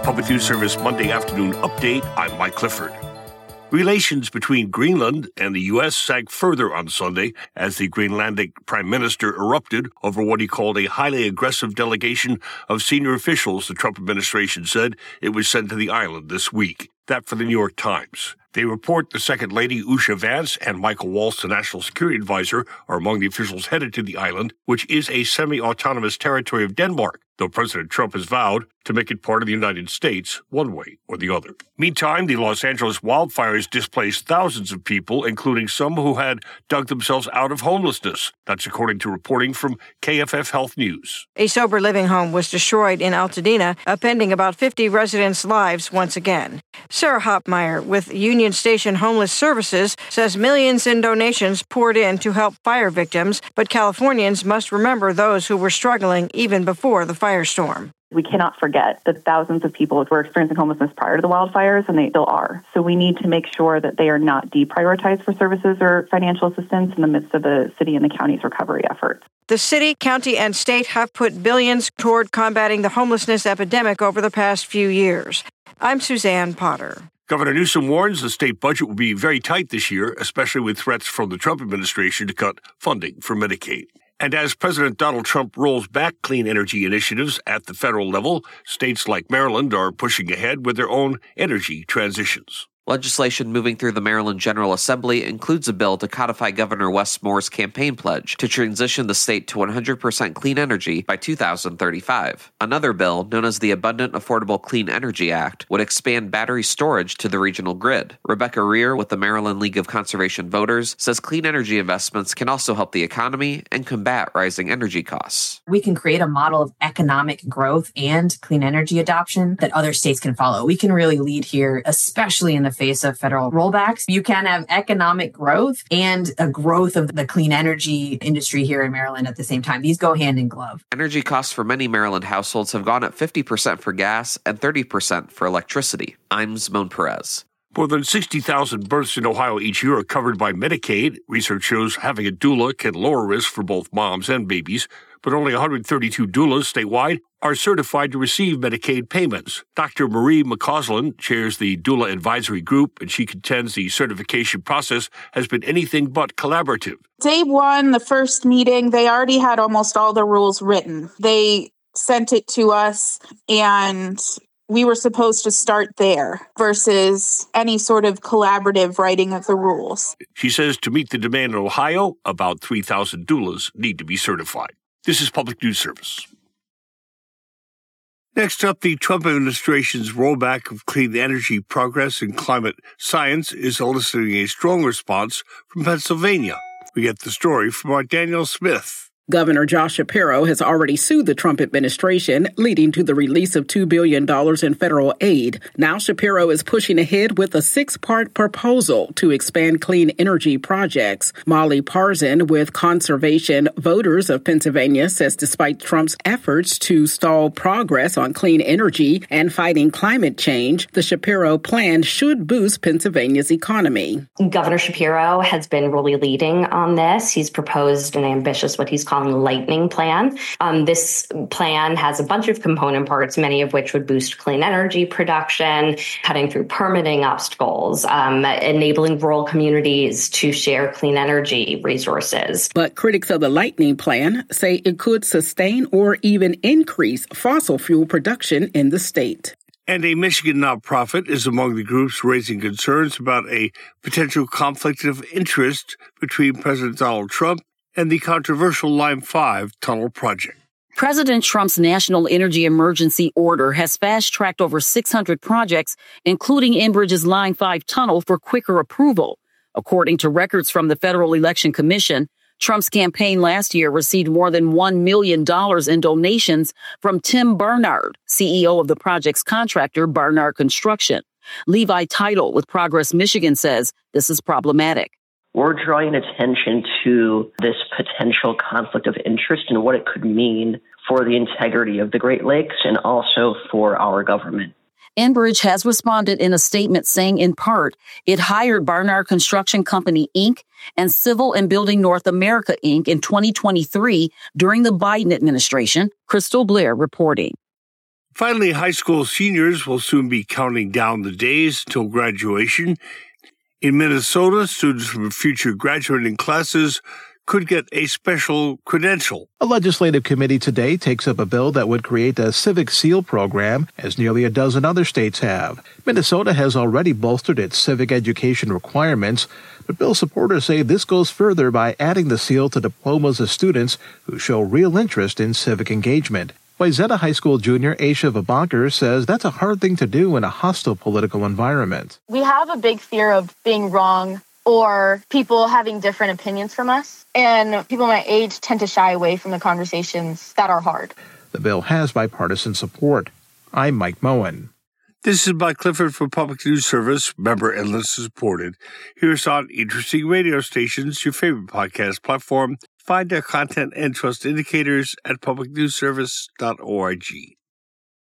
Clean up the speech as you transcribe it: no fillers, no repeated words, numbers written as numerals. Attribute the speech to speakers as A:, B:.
A: Public News Service Monday afternoon update. I'm Mike Clifford. Relations between Greenland and the U.S. sagged further on Sunday as the Greenlandic Prime Minister erupted over what he called a highly aggressive delegation of senior officials the Trump administration said it would send to the island this week. That for the New York Times. They report the Second Lady Usha Vance and Michael Waltz, the National Security Advisor, are among the officials headed to the island, which is a semi-autonomous territory of Denmark, though President Trump has vowed to make it part of the United States one way or the other. Meantime, the Los Angeles wildfires displaced thousands of people, including some who had dug themselves out of homelessness. That's according to reporting from KFF Health News.
B: A sober living home was destroyed in Altadena, upending about 50 residents' lives once again. Sarah Hopmeyer with Union Station Homeless Services says millions in donations poured in to help fire victims, but Californians must remember those who were struggling even before the firestorm.
C: We cannot forget that thousands of people were experiencing homelessness prior to the wildfires, and they still are. So we need to make sure that they are not deprioritized for services or financial assistance in the midst of the city and the county's recovery efforts.
B: The city, county, and state have put billions toward combating the homelessness epidemic over the past few years. I'm Suzanne Potter.
A: Governor Newsom warns the state budget will be very tight this year, especially with threats from the Trump administration to cut funding for Medicaid. And as President Donald Trump rolls back clean energy initiatives at the federal level, states like Maryland are pushing ahead with their own energy transitions.
D: Legislation moving through the Maryland General Assembly includes a bill to codify Governor Wes Moore's campaign pledge to transition the state to 100% clean energy by 2035. Another bill, known as the Abundant Affordable Clean Energy Act, would expand battery storage to the regional grid. Rebecca Rear with the Maryland League of Conservation Voters says clean energy investments can also help the economy and combat rising energy costs.
E: We can create a model of economic growth and clean energy adoption that other states can follow. We can really lead here, especially in the face of federal rollbacks. You can have economic growth and a growth of the clean energy industry here in Maryland at the same time. These go hand in glove.
D: Energy costs for many Maryland households have gone up 50% for gas and 30% for electricity. I'm Simone Perez.
A: More than 60,000 births in Ohio each year are covered by Medicaid. Research shows having a doula can lower risk for both moms and babies, but only 132 doulas statewide are certified to receive Medicaid payments. Dr. Marie McCausland chairs the Doula Advisory Group, and she contends the certification process has been anything but collaborative.
F: Day one, the first meeting, they already had almost all the rules written. They sent it to us, and we were supposed to start there versus any sort of collaborative writing of the rules.
A: She says to meet the demand in Ohio, about 3,000 doulas need to be certified. This is Public News Service. Next up, the Trump administration's rollback of clean energy progress and climate science is eliciting a strong response from Pennsylvania. We get the story from our Daniel Smith.
G: Governor Josh Shapiro has already sued the Trump administration, leading to the release of $2 billion in federal aid. Now Shapiro is pushing ahead with a 6-part proposal to expand clean energy projects. Molly Parzan with Conservation Voters of Pennsylvania says despite Trump's efforts to stall progress on clean energy and fighting climate change, the Shapiro plan should boost Pennsylvania's economy.
H: Governor Shapiro has been really leading on this. He's proposed an ambitious, what he's calling lightning plan. This plan has a bunch of component parts, many of which would boost clean energy production, cutting through permitting obstacles, enabling rural communities to share clean energy resources.
G: But critics of the lightning plan say it could sustain or even increase fossil fuel production in the state.
A: And a Michigan nonprofit is among the groups raising concerns about a potential conflict of interest between President Donald Trump and the controversial Line 5 tunnel project.
I: President Trump's national energy emergency order has fast-tracked over 600 projects, including Enbridge's Line 5 tunnel, for quicker approval. According to records from the Federal Election Commission, Trump's campaign last year received more than $1 million in donations from Tim Barnard, CEO of the project's contractor, Barnard Construction. Levi Title with Progress Michigan says this is problematic.
J: We're drawing attention to this potential conflict of interest and what it could mean for the integrity of the Great Lakes and also for our government.
I: Enbridge has responded in a statement saying, in part, it hired Barnard Construction Company, Inc. and Civil and Building North America, Inc. in 2023 during the Biden administration. Crystal Blair reporting.
A: Finally, high school seniors will soon be counting down the days till graduation. In Minnesota, students from future graduating classes could get a special credential.
K: A legislative committee today takes up a bill that would create a Civic Seal program, as nearly a dozen other states have. Minnesota has already bolstered its civic education requirements, but bill supporters say this goes further by adding the seal to diplomas of students who show real interest in civic engagement. Wayzata High School junior Aisha Vabanker says that's a hard thing to do in a hostile political environment.
L: We have a big fear of being wrong or people having different opinions from us. And people my age tend to shy away from the conversations that are hard.
K: The bill has bipartisan support. I'm Mike Moen.
A: This is Mike Clifford for Public News Service, member and listener supported. Hear us on interesting radio stations, your favorite podcast platform. Find our content and trust indicators at publicnewsservice.org.